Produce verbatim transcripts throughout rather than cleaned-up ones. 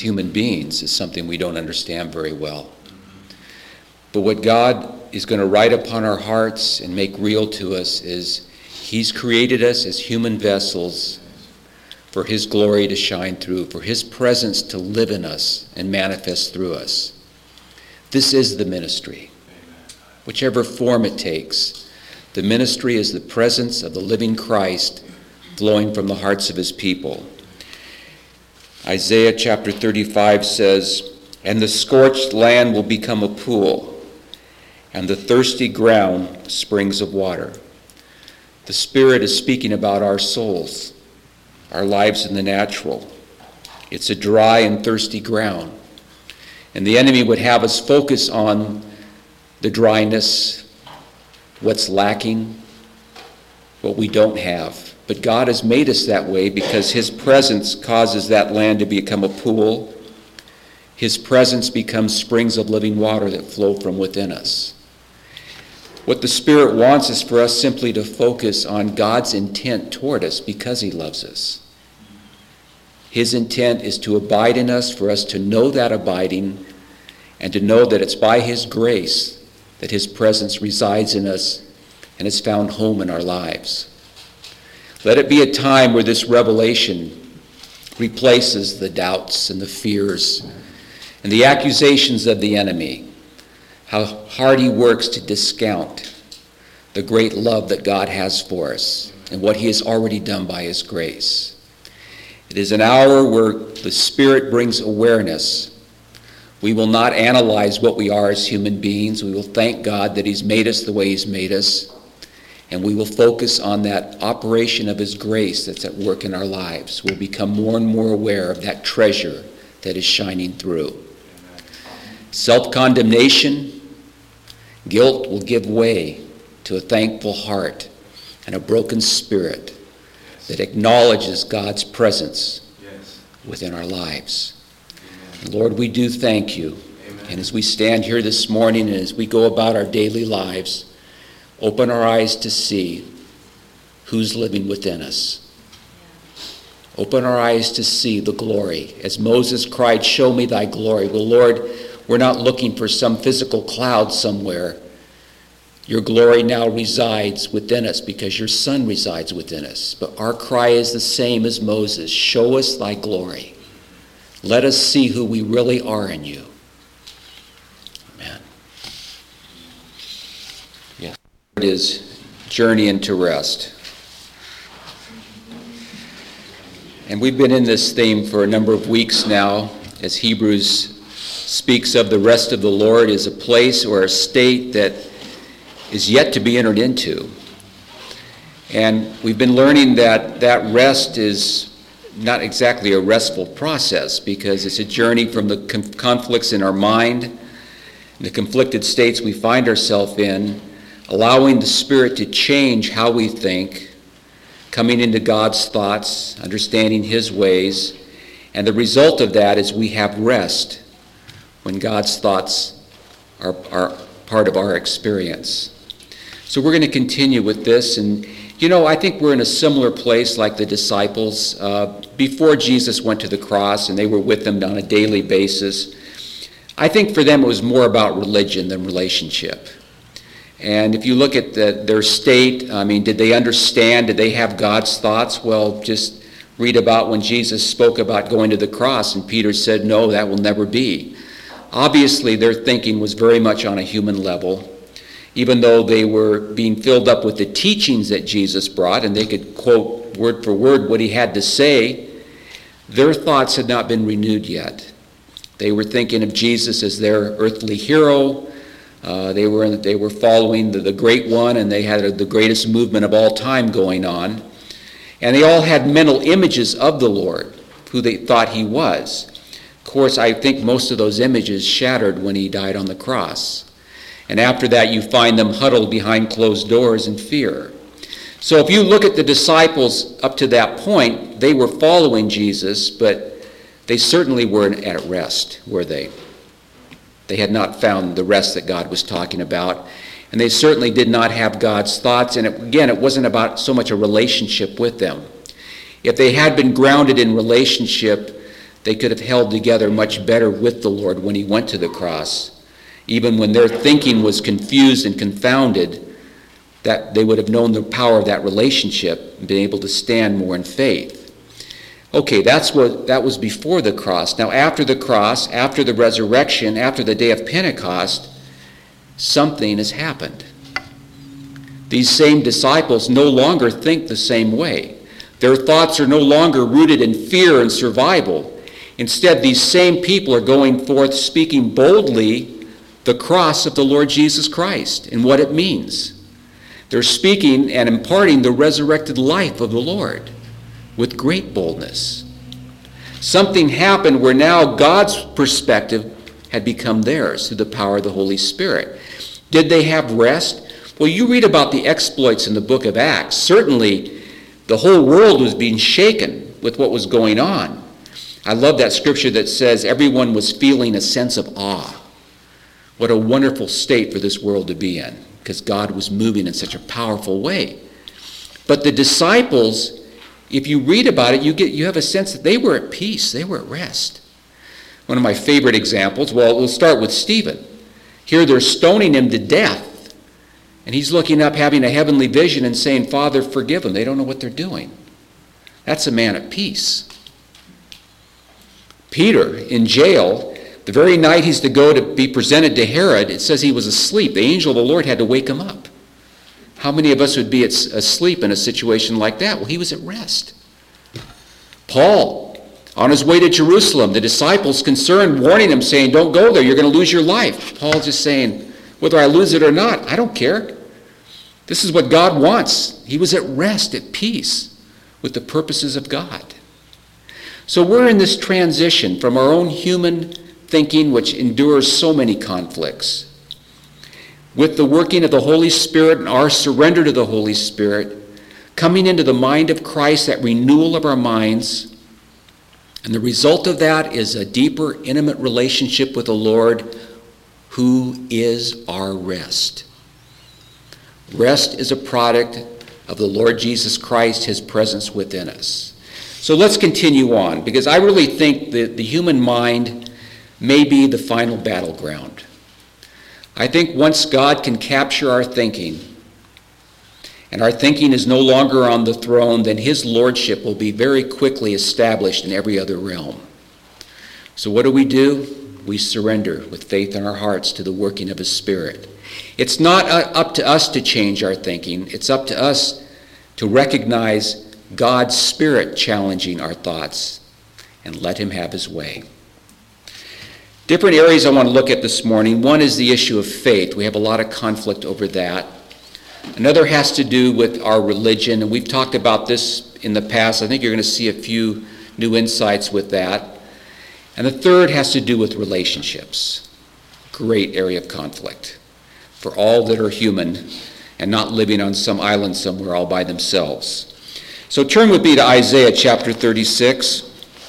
human beings is something we don't understand very well. But what God is going to write upon our hearts and make real to us is he's created us as human vessels for his glory to shine through, for his presence to live in us and manifest through us. This is the ministry, whichever form it takes. The ministry is the presence of the living Christ flowing from the hearts of his people. Isaiah chapter thirty-five says, "And the scorched land will become a pool, and the thirsty ground springs of water." The Spirit is speaking about our souls, our lives in the natural. It's a dry and thirsty ground. And the enemy would have us focus on the dryness, what's lacking, what we don't have. But God has made us that way because his presence causes that land to become a pool. His presence becomes springs of living water that flow from within us. What the Spirit wants is for us simply to focus on God's intent toward us because he loves us. His intent is to abide in us, for us to know that abiding, and to know that it's by his grace that his presence resides in us and has found home in our lives. Let it be a time where this revelation replaces the doubts and the fears and the accusations of the enemy, how hard he works to discount the great love that God has for us and what he has already done by his grace. It is an hour where the Spirit brings awareness. We will not analyze what we are as human beings. We will thank God that he's made us the way he's made us. And we will focus on that operation of his grace that's at work in our lives. We'll become more and more aware of that treasure that is shining through. Self-condemnation, guilt will give way to a thankful heart and a broken spirit that acknowledges God's presence yes. within our lives. And Lord, we do thank you. Amen. And as we stand here this morning and as we go about our daily lives, open our eyes to see who's living within us. Open our eyes to see the glory. As Moses cried, "Show me thy glory." Well, Lord, we're not looking for some physical cloud somewhere. Your glory now resides within us because your Son resides within us. But our cry is the same as Moses. Show us thy glory. Let us see who we really are in you. Amen. Yes. It is journey into rest. And we've been in this theme for a number of weeks now as Hebrews speaks of the rest of the Lord as a place or a state that is yet to be entered into. And we've been learning that that rest is not exactly a restful process because it's a journey from the com- conflicts in our mind, the conflicted states we find ourselves in, allowing the Spirit to change how we think, coming into God's thoughts, understanding his ways, and the result of that is we have rest when God's thoughts are, are part of our experience. So we're going to continue with this, and you know, I think we're in a similar place like the disciples. Uh, before Jesus went to the cross and they were with him on a daily basis, I think for them it was more about religion than relationship. And if you look at the, their state, I mean, did they understand? Did they have God's thoughts? Well, just read about when Jesus spoke about going to the cross, and Peter said, "No, that will never be." Obviously, their thinking was very much on a human level. Even though they were being filled up with the teachings that Jesus brought, and they could quote word for word what he had to say, their thoughts had not been renewed yet. They were thinking of Jesus as their earthly hero. Uh, they were they were following the, the great one, and they had the greatest movement of all time going on. And they all had mental images of the Lord, who they thought he was. Of course, I think most of those images shattered when he died on the cross. And after that, you find them huddled behind closed doors in fear. So if you look at the disciples up to that point, they were following Jesus, but they certainly weren't at rest, were they? They had not found the rest that God was talking about. And they certainly did not have God's thoughts. And it, again, it wasn't about so much a relationship with them. If they had been grounded in relationship, they could have held together much better with the Lord when he went to the cross. Even when their thinking was confused and confounded, that they would have known the power of that relationship and been able to stand more in faith. Okay, that's what that was before the cross. Now after the cross, after the resurrection, after the day of Pentecost, something has happened. These same disciples no longer think the same way. Their thoughts are no longer rooted in fear and survival. Instead, these same people are going forth speaking boldly the cross of the Lord Jesus Christ and what it means. They're speaking and imparting the resurrected life of the Lord with great boldness. Something happened where now God's perspective had become theirs through the power of the Holy Spirit. Did they have rest? Well, you read about the exploits in the book of Acts. Certainly, the whole world was being shaken with what was going on. I love that scripture that says everyone was feeling a sense of awe. What a wonderful state for this world to be in, because God was moving in such a powerful way. But the disciples, if you read about it, you get you have a sense that they were at peace. They were at rest. One of my favorite examples, well, we'll start with Stephen. Here they're stoning him to death. And he's looking up, having a heavenly vision and saying, Father, forgive them. They don't know what they're doing. That's a man at peace. Peter, in jail, the very night he's to go to be presented to Herod, it says he was asleep. The angel of the Lord had to wake him up. How many of us would be asleep in a situation like that? Well, he was at rest. Paul, on his way to Jerusalem, the disciples concerned, warning him, saying, don't go there, you're going to lose your life. Paul just saying, whether I lose it or not, I don't care. This is what God wants. He was at rest, at peace with the purposes of God. So we're in this transition from our own human thinking, which endures so many conflicts, with the working of the Holy Spirit and our surrender to the Holy Spirit, coming into the mind of Christ, that renewal of our minds. And the result of that is a deeper, intimate relationship with the Lord, who is our rest. Rest is a product of the Lord Jesus Christ, his presence within us. So let's continue on, because I really think that the human mind may be the final battleground. I think once God can capture our thinking, and our thinking is no longer on the throne, then his lordship will be very quickly established in every other realm. So what do we do? We surrender with faith in our hearts to the working of his Spirit. It's not up to us to change our thinking. It's up to us to recognize God's Spirit challenging our thoughts and let him have his way. Different areas I want to look at this morning. One is the issue of faith. We have a lot of conflict over that. Another has to do with our religion, and we've talked about this in the past. I think you're going to see a few new insights with that. And the third has to do with relationships. Great area of conflict for all that are human and not living on some island somewhere all by themselves. So turn with me to Isaiah chapter thirty-six.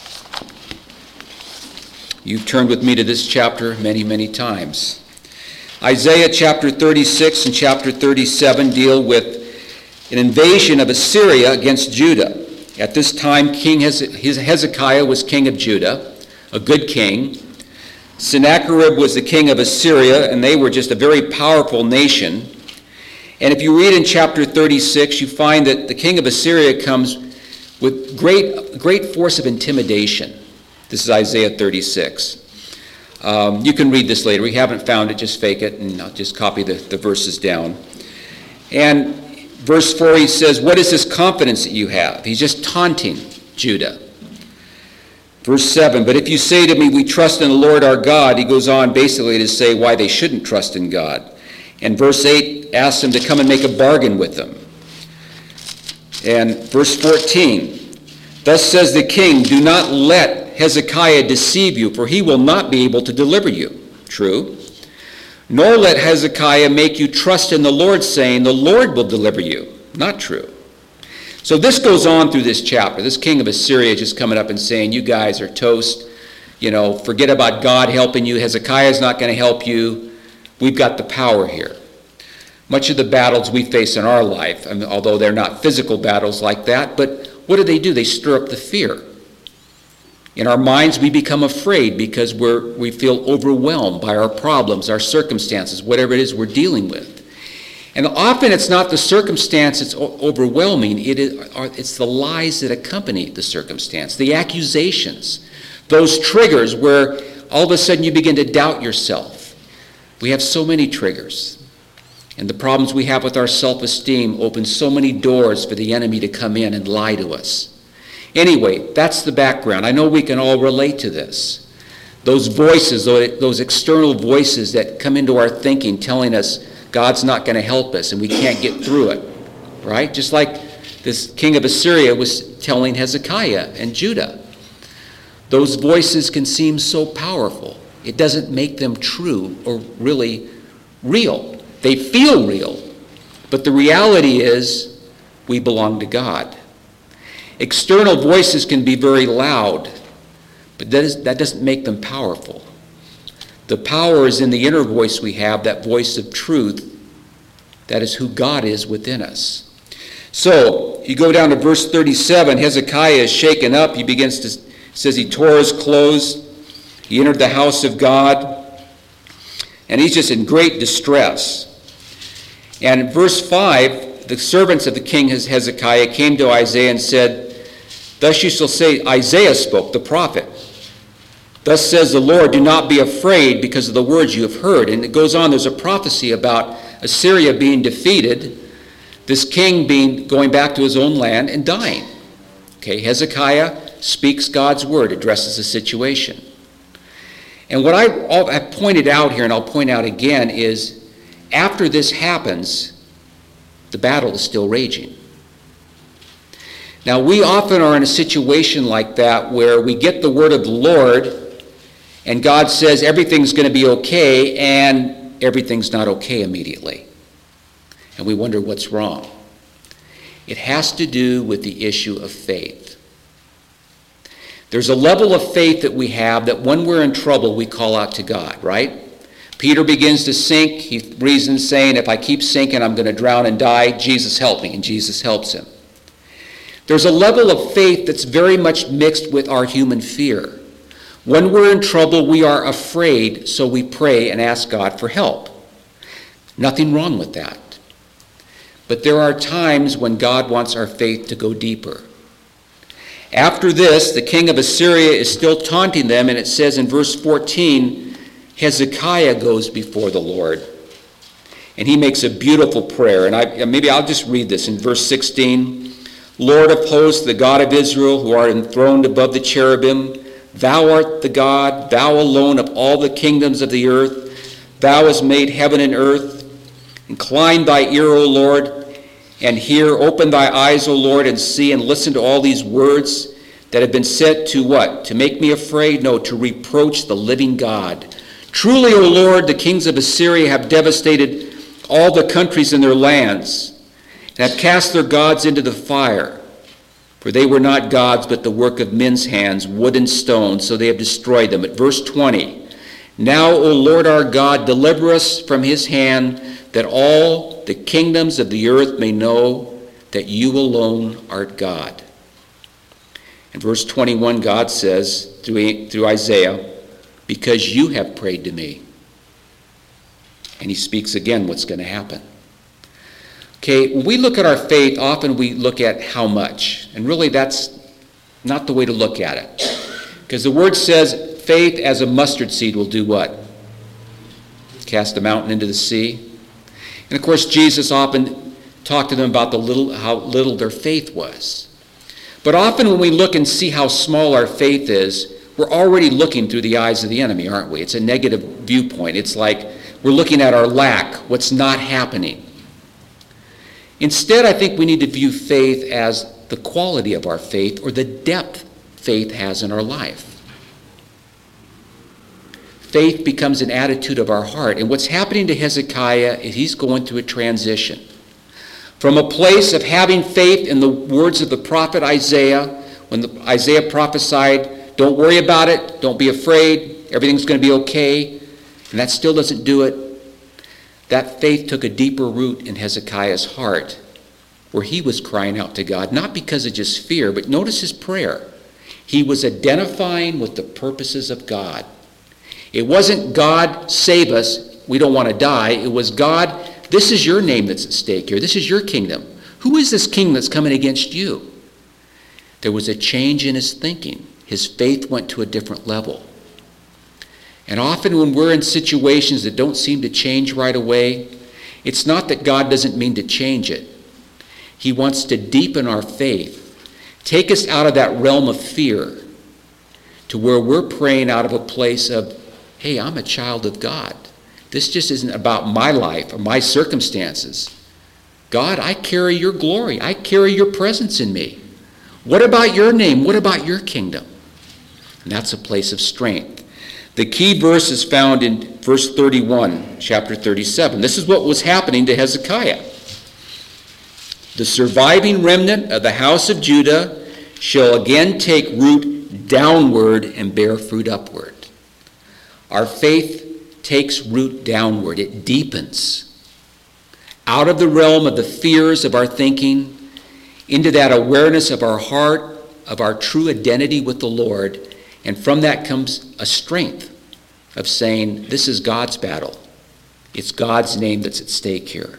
You've turned with me to this chapter many, many times. Isaiah chapter thirty-six and chapter thirty-seven deal with an invasion of Assyria against Judah. At this time, King Hezekiah was king of Judah, a good king. Sennacherib was the king of Assyria, and they were just a very powerful nation. And if you read in chapter thirty-six, you find that the king of Assyria comes with great, great force of intimidation. This is Isaiah thirty-six. Um, you can read this later. We haven't found it, just fake it, and I'll just copy the, the verses down. And verse four, he says, what is this confidence that you have? He's just taunting Judah. Verse seven, but if you say to me, we trust in the Lord our God, he goes on basically to say why they shouldn't trust in God. And verse eight asks them to come and make a bargain with them. And verse fourteen, thus says the king, do not let Hezekiah deceive you, for he will not be able to deliver you. True. Nor let Hezekiah make you trust in the Lord, saying, the Lord will deliver you. Not true. So this goes on through this chapter. This king of Assyria just coming up and saying, you guys are toast. You know, forget about God helping you. Hezekiah's not going to help you. We've got the power here. Much of the battles we face in our life, I mean, although they're not physical battles like that, but what do they do? They stir up the fear. In our minds, we become afraid because we're, we feel overwhelmed by our problems, our circumstances, whatever it is we're dealing with. And often it's not the circumstance that's overwhelming, it is, it's the lies that accompany the circumstance, the accusations, those triggers where all of a sudden you begin to doubt yourself. We have so many triggers. And the problems we have with our self-esteem open so many doors for the enemy to come in and lie to us. Anyway, that's the background. I know we can all relate to this. Those voices, those external voices that come into our thinking telling us God's not going to help us and we can't get through it, right? Just like this king of Assyria was telling Hezekiah and Judah. Those voices can seem so powerful. It doesn't make them true or really real. They feel real, but the reality is we belong to God. External voices can be very loud, but that, is, that doesn't make them powerful. The power is in the inner voice we have, that voice of truth. That is who God is within us. So, you go down to verse thirty-seven, Hezekiah is shaken up. He begins to, says he tore his clothes. He entered the house of God, and he's just in great distress. And in verse five, the servants of the king Hezekiah came to Isaiah and said, "Thus you shall say," Isaiah spoke, the prophet, "Thus says the Lord, do not be afraid because of the words you have heard." And it goes on, there's a prophecy about Assyria being defeated, this king being going back to his own land and dying. Okay, Hezekiah speaks God's word, addresses the situation. And what I, I pointed out here, and I'll point out again, is after this happens, the battle is still raging. Now, we often are in a situation like that where we get the word of the Lord, and God says everything's going to be okay, and everything's not okay immediately. And we wonder what's wrong. It has to do with the issue of faith. There's a level of faith that we have that when we're in trouble, we call out to God, right? Peter begins to sink. He reasons saying, if I keep sinking, I'm going to drown and die. Jesus, help me. And Jesus helps him. There's a level of faith that's very much mixed with our human fear. When we're in trouble, we are afraid, so we pray and ask God for help. Nothing wrong with that. But there are times when God wants our faith to go deeper. After this, the king of Assyria is still taunting them, and it says in verse fourteen, Hezekiah goes before the Lord, and he makes a beautiful prayer. And I, maybe I'll just read this in verse sixteen. "Lord of hosts, the God of Israel, who art enthroned above the cherubim, thou art the God, thou alone of all the kingdoms of the earth. Thou hast made heaven and earth. Incline thy ear, O Lord, and hear. Open thy eyes, O Lord, and see, and listen to all these words that have been said to what? To make me afraid? No, to reproach the living God. Truly, O Lord, the kings of Assyria have devastated all the countries in their lands, and have cast their gods into the fire. For they were not gods, but the work of men's hands, wood and stone, so they have destroyed them." At verse twenty, "Now, O Lord our God, deliver us from his hand, that all the kingdoms of the earth may know that you alone art God." In verse twenty-one, God says through, through Isaiah, "Because you have prayed to me." And he speaks again what's going to happen. Okay, when we look at our faith, often we look at how much. And really that's not the way to look at it. Because the word says faith as a mustard seed will do what? Cast a mountain into the sea. And of course Jesus often talked to them about the little, how little their faith was. But often when we look and see how small our faith is, we're already looking through the eyes of the enemy, aren't we? It's a negative viewpoint. It's like we're looking at our lack, what's not happening. Instead, I think we need to view faith as the quality of our faith, or the depth faith has in our life. Faith becomes an attitude of our heart. And what's happening to Hezekiah is he's going through a transition. From a place of having faith in the words of the prophet Isaiah, when the, Isaiah prophesied, don't worry about it, don't be afraid, everything's going to be okay, and that still doesn't do it. That faith took a deeper root in Hezekiah's heart, where he was crying out to God, not because of just fear, but notice his prayer. He was identifying with the purposes of God. It wasn't God, save us, we don't want to die. It was God, this is your name that's at stake here. This is your kingdom. Who is this king that's coming against you? There was a change in his thinking. His faith went to a different level. And often when we're in situations that don't seem to change right away, it's not that God doesn't mean to change it. He wants to deepen our faith, take us out of that realm of fear to where we're praying out of a place of, hey, I'm a child of God. This just isn't about my life or my circumstances. God, I carry your glory. I carry your presence in me. What about your name? What about your kingdom? And that's a place of strength. The key verse is found in verse thirty-one, chapter thirty-seven. This is what was happening to Hezekiah. The surviving remnant of the house of Judah shall again take root downward and bear fruit upward. Our faith takes root downward. It deepens out of the realm of the fears of our thinking into that awareness of our heart, of our true identity with the Lord. And from that comes a strength of saying, this is God's battle. It's God's name that's at stake here.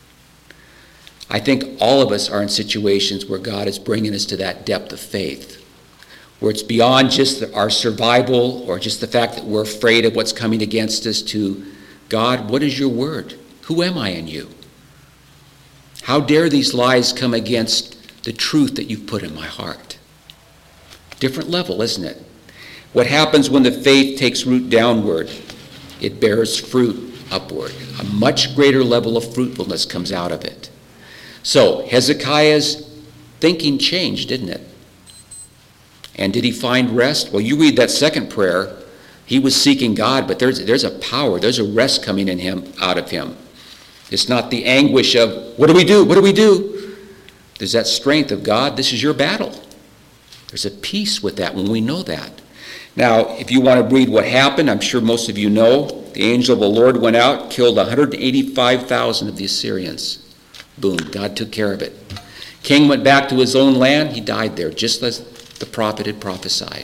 I think all of us are in situations where God is bringing us to that depth of faith, where it's beyond just our survival or just the fact that we're afraid of what's coming against us to, God, what is your word? Who am I in you? How dare these lies come against the truth that you've put in my heart? Different level, isn't it? What happens when the faith takes root downward? It bears fruit upward. A much greater level of fruitfulness comes out of it. So Hezekiah's thinking changed, didn't it? And did he find rest? Well, you read that second prayer. He was seeking God, but there's, there's a power, there's a rest coming in him, out of him. It's not the anguish of, what do we do? What do we do? There's that strength of, God, this is your battle. There's a peace with that when we know that. Now, if you want to read what happened, I'm sure most of you know, the angel of the Lord went out, killed one hundred eighty-five thousand of the Assyrians. Boom, God took care of it. King went back to his own land, he died there, just as the prophet had prophesied.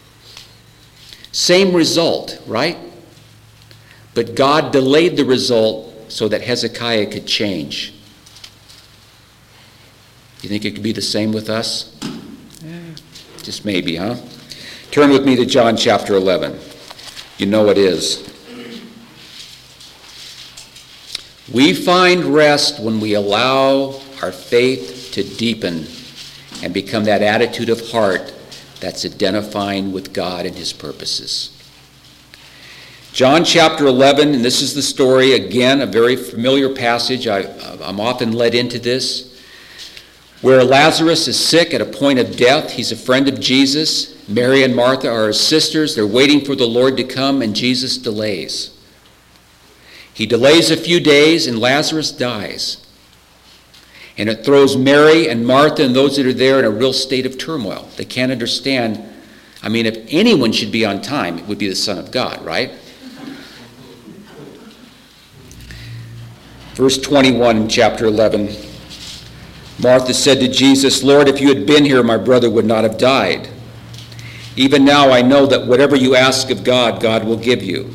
Same result, right? But God delayed the result so that Hezekiah could change. You think it could be the same with us? Yeah. Just maybe, huh? Turn with me to John chapter eleven. You know it is. We find rest when we allow our faith to deepen and become that attitude of heart that's identifying with God and his purposes. John chapter eleven, and this is the story, again, a very familiar passage. I, I'm often led into this, where Lazarus is sick at a point of death. He's a friend of Jesus. Mary and Martha are his sisters. They're waiting for the Lord to come, and Jesus delays. He delays a few days, and Lazarus dies. And it throws Mary and Martha and those that are there in a real state of turmoil. They can't understand. I mean, if anyone should be on time, it would be the Son of God, right? Verse twenty-one in chapter eleven. Martha said to Jesus, Lord, if you had been here, my brother would not have died. Even now I know that whatever you ask of God, God will give you.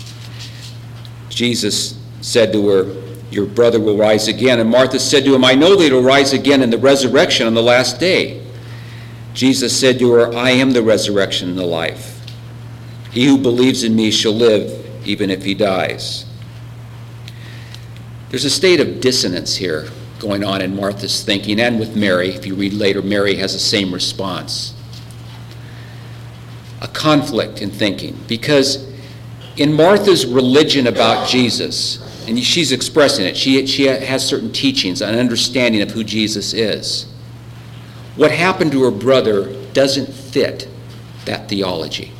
Jesus said to her, your brother will rise again. And Martha said to him, I know that he will rise again in the resurrection on the last day. Jesus said to her, I am the resurrection and the life. He who believes in me shall live, even if he dies. There's a state of dissonance here going on in Martha's thinking, and with Mary. If you read later, Mary has the same response. A conflict in thinking, because in Martha's religion about Jesus, and she's expressing it, she, she has certain teachings, an understanding of who Jesus is. What happened to her brother doesn't fit that theology.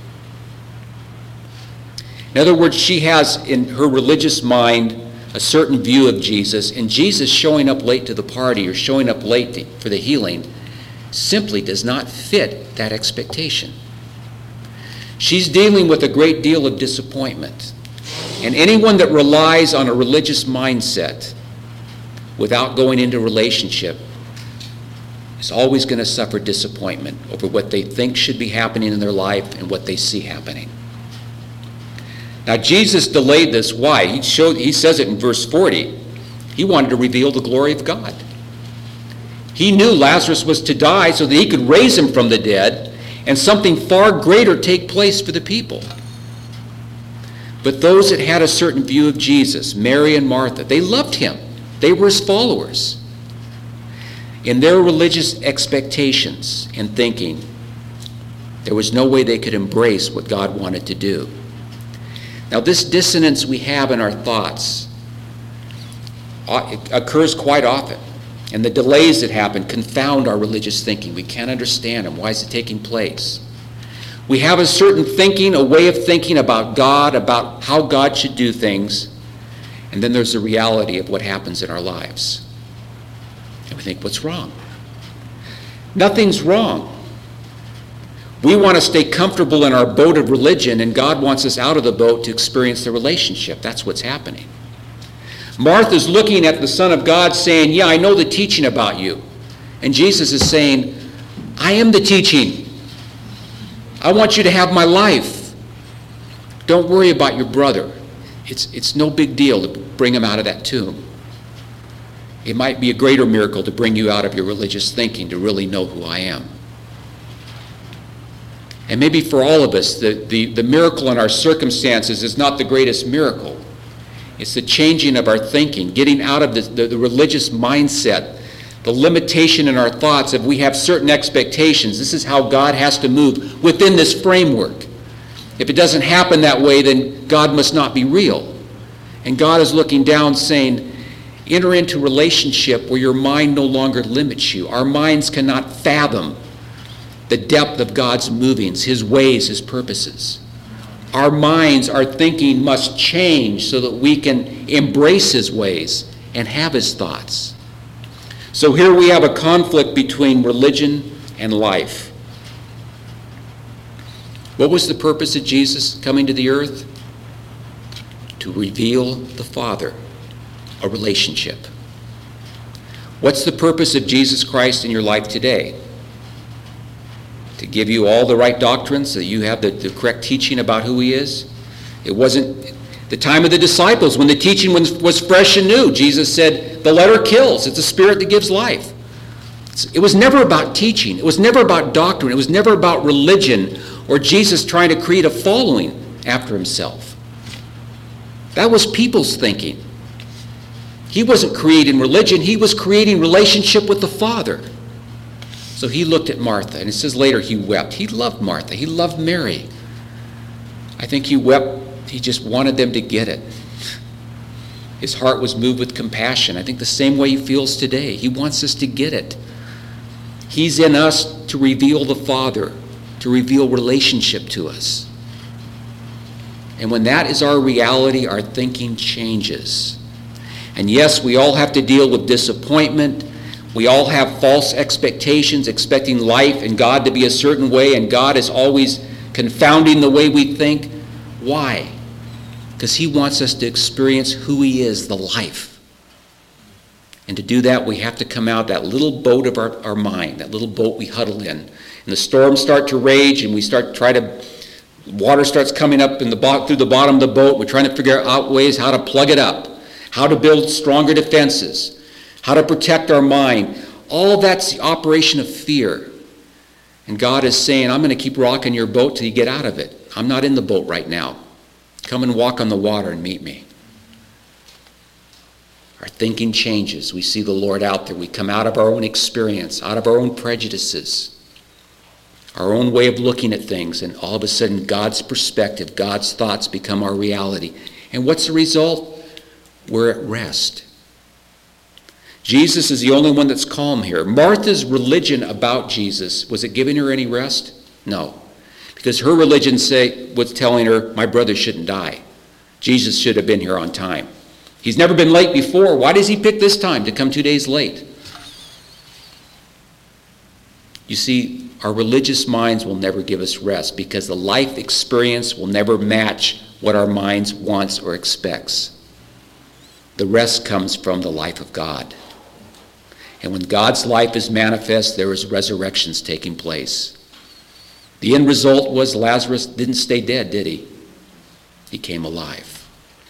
In other words, she has in her religious mind a certain view of Jesus, and Jesus showing up late to the party or showing up late to, for the healing simply does not fit that expectation. She's dealing with a great deal of disappointment. And anyone that relies on a religious mindset without going into relationship is always going to suffer disappointment over what they think should be happening in their life and what they see happening. Now, Jesus delayed this. Why? He showed, he says it in verse forty. He wanted to reveal the glory of God. He knew Lazarus was to die so that he could raise him from the dead and something far greater take place for the people. But those that had a certain view of Jesus, Mary and Martha, they loved him. They were his followers. In their religious expectations and thinking, there was no way they could embrace what God wanted to do. Now, this dissonance we have in our thoughts it occurs quite often, and the delays that happen confound our religious thinking. We can't understand them. Why is it taking place? We have a certain thinking, a way of thinking about God, about how God should do things, and then there's the reality of what happens in our lives. And we think, what's wrong? Nothing's wrong. We want to stay comfortable in our boat of religion, and God wants us out of the boat to experience the relationship. That's what's happening. Martha's looking at the Son of God saying, yeah, I know the teaching about you. And Jesus is saying, I am the teaching. I want you to have my life. Don't worry about your brother. It's, it's no big deal to bring him out of that tomb. It might be a greater miracle to bring you out of your religious thinking to really know who I am. And maybe for all of us, the, the, the miracle in our circumstances is not the greatest miracle. It's the changing of our thinking, getting out of the, the, the religious mindset, the limitation in our thoughts of we have certain expectations. This is how God has to move within this framework. If it doesn't happen that way, then God must not be real. And God is looking down saying, enter into relationship where your mind no longer limits you. Our minds cannot fathom the depth of God's movings, his ways, his purposes. Our minds, our thinking must change so that we can embrace his ways and have his thoughts. So here we have a conflict between religion and life. What was the purpose of Jesus coming to the earth? To reveal the Father, a relationship. What's the purpose of Jesus Christ in your life today? To give you all the right doctrines, so that you have the, the correct teaching about who he is? It wasn't the time of the disciples when the teaching was, was fresh and new. Jesus said, the letter kills. It's the spirit that gives life. It's, it was never about teaching. It was never about doctrine. It was never about religion or Jesus trying to create a following after himself. That was people's thinking. He wasn't creating religion. He was creating relationship with the Father. So he looked at Martha, and it says later he wept. He loved Martha. He loved Mary. I think he wept. He just wanted them to get it. His heart was moved with compassion. I think the same way he feels today. He wants us to get it. He's in us to reveal the Father, to reveal relationship to us. And when that is our reality, our thinking changes. And yes, we all have to deal with disappointment. We all have false expectations, expecting life and God to be a certain way, and God is always confounding the way we think. Why? Because he wants us to experience who he is, the life. And to do that, we have to come out that little boat of our, our mind, that little boat we huddle in. And the storms start to rage, and we start to try to, water starts coming up in the through the bottom of the boat. We're trying to figure out ways how to plug it up, how to build stronger defenses, how to protect our mind. All that's the operation of fear. And God is saying, I'm going to keep rocking your boat till you get out of it. I'm not in the boat right now. Come and walk on the water and meet me. Our thinking changes. We see the Lord out there. We come out of our own experience, out of our own prejudices, our own way of looking at things, and all of a sudden God's perspective, God's thoughts become our reality. And what's the result? We're at rest. Jesus is the only one that's calm here. Martha's religion about Jesus, was it giving her any rest? No. Because her religion say, was telling her, my brother shouldn't die. Jesus should have been here on time. He's never been late before. Why does he pick this time to come two days late? You see, our religious minds will never give us rest because the life experience will never match what our minds wants or expects. The rest comes from the life of God. And when God's life is manifest, there is resurrections taking place. The end result was Lazarus didn't stay dead, did he? He came alive.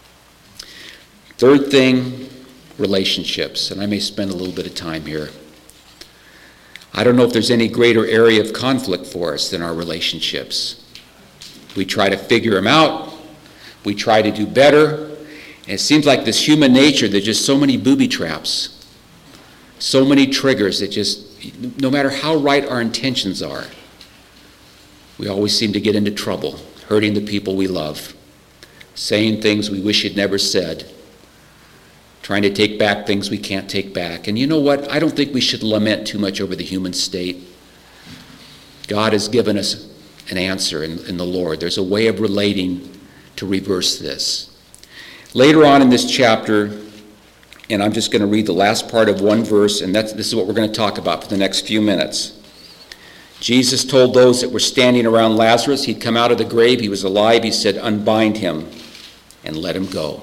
Third thing, relationships. And I may spend a little bit of time here. I don't know if there's any greater area of conflict for us than our relationships. We try to figure them out. We try to do better. And it seems like this human nature, there's just so many booby traps, so many triggers that just, no matter how right our intentions are, we always seem to get into trouble, hurting the people we love, saying things we wish you'd never said, trying to take back things we can't take back. And you know what? I don't think we should lament too much over the human state. God has given us an answer in, in the Lord. There's a way of relating to reverse this. Later on in this chapter, and I'm just going to read the last part of one verse, and that's, this is what we're going to talk about for the next few minutes. Jesus told those that were standing around Lazarus, he'd come out of the grave, he was alive, he said, unbind him and let him go.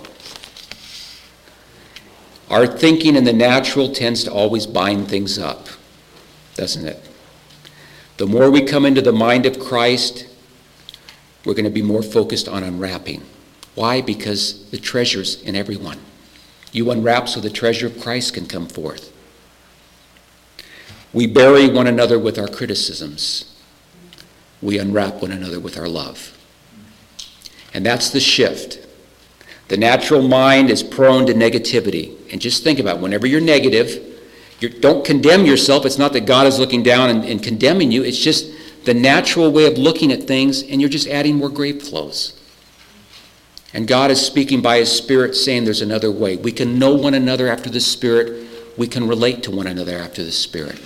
Our thinking in the natural tends to always bind things up, doesn't it? The more we come into the mind of Christ, we're going to be more focused on unwrapping. Why? Because the treasure's in everyone. You unwrap so the treasure of Christ can come forth. We bury one another with our criticisms. We unwrap one another with our love. And that's the shift. The natural mind is prone to negativity. And just think about it. Whenever you're negative, you're, don't condemn yourself. It's not that God is looking down and, and condemning you. It's just the natural way of looking at things, and you're just adding more grave clothes. And God is speaking by his Spirit, saying there's another way. We can know one another after the Spirit. We can relate to one another after the Spirit.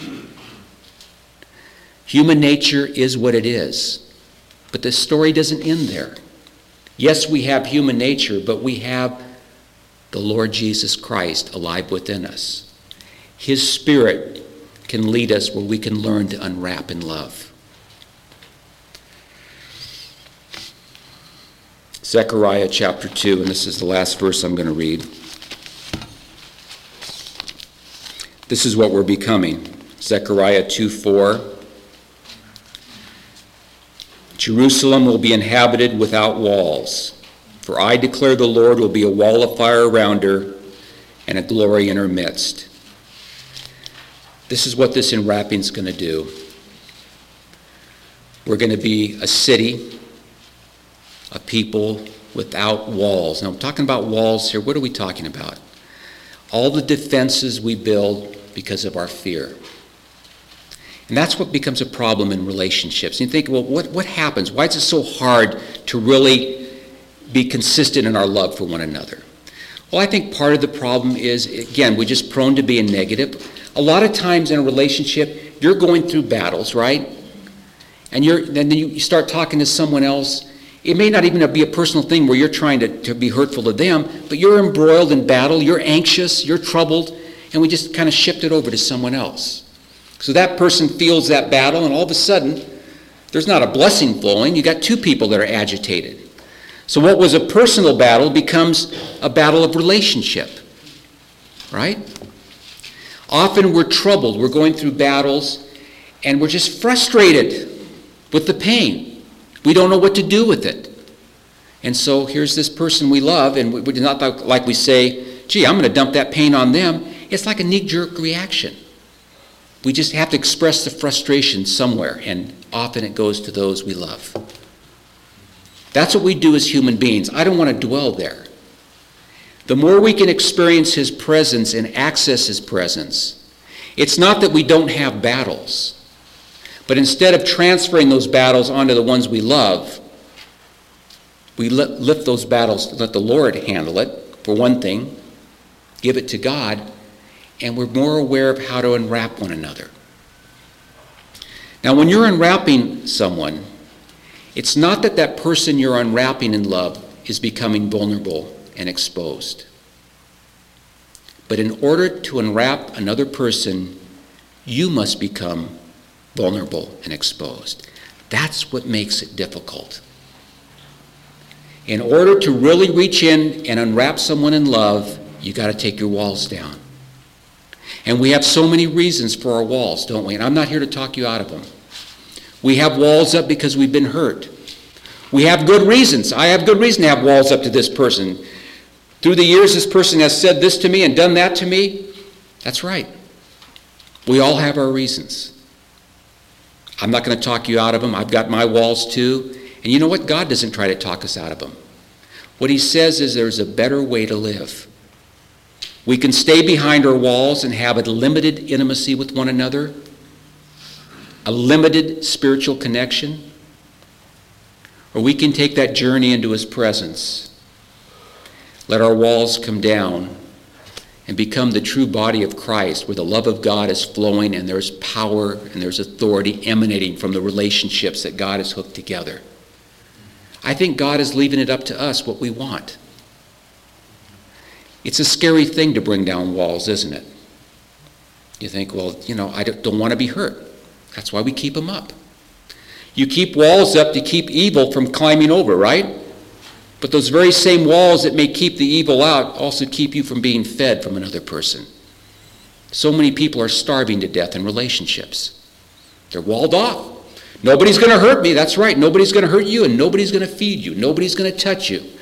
Human nature is what it is. But the story doesn't end there. Yes, we have human nature, but we have the Lord Jesus Christ alive within us. His Spirit can lead us where we can learn to unwrap in love. Zechariah chapter two, and this is the last verse I'm going to read. This is what we're becoming. Zechariah two four. Jerusalem will be inhabited without walls, for I declare the Lord will be a wall of fire around her and a glory in her midst. This is what this enwrapping is going to do. We're going to be a city, a people without walls. Now, I'm talking about walls here. What are we talking about? All the defenses we build because of our fear. And that's what becomes a problem in relationships. And you think, well, what, what happens? Why is it so hard to really be consistent in our love for one another? Well, I think part of the problem is, again, we're just prone to being negative. A lot of times in a relationship, you're going through battles, right? And you're then you start talking to someone else. It may not even be a personal thing where you're trying to, to be hurtful to them, but you're embroiled in battle, you're anxious, you're troubled, and we just kind of shift it over to someone else. So that person feels that battle, and all of a sudden, there's not a blessing flowing. You got two people that are agitated. So what was a personal battle becomes a battle of relationship, right? Often we're troubled. We're going through battles, and we're just frustrated with the pain. We don't know what to do with it. And so here's this person we love, and we're not like we say, gee, I'm going to dump that pain on them. It's like a knee-jerk reaction. We just have to express the frustration somewhere, and often it goes to those we love. That's what we do as human beings. I don't want to dwell there. The more we can experience his presence and access his presence, it's not that we don't have battles, but instead of transferring those battles onto the ones we love, we lift those battles, let the Lord handle it, for one thing, give it to God, and we're more aware of how to unwrap one another. Now, when you're unwrapping someone, it's not that that person you're unwrapping in love is becoming vulnerable and exposed. But in order to unwrap another person, you must become vulnerable and exposed. That's what makes it difficult. In order to really reach in and unwrap someone in love, you got to take your walls down. And we have so many reasons for our walls, don't we? And I'm not here to talk you out of them. We have walls up because we've been hurt. We have good reasons. I have good reason to have walls up to this person. Through the years, this person has said this to me and done that to me. That's right. We all have our reasons. I'm not going to talk you out of them. I've got my walls too. And you know what? God doesn't try to talk us out of them. What he says is there's a better way to live. We can stay behind our walls and have a limited intimacy with one another, a limited spiritual connection, or we can take that journey into his presence. Let our walls come down and become the true body of Christ, where the love of God is flowing and there's power and there's authority emanating from the relationships that God has hooked together. I think God is leaving it up to us what we want. It's a scary thing to bring down walls, isn't it? You think, well, you know, I don't, don't want to be hurt. That's why we keep them up. You keep walls up to keep evil from climbing over, right? But those very same walls that may keep the evil out also keep you from being fed from another person. So many people are starving to death in relationships. They're walled off. Nobody's going to hurt me. That's right. Nobody's going to hurt you, and nobody's going to feed you. Nobody's going to touch you.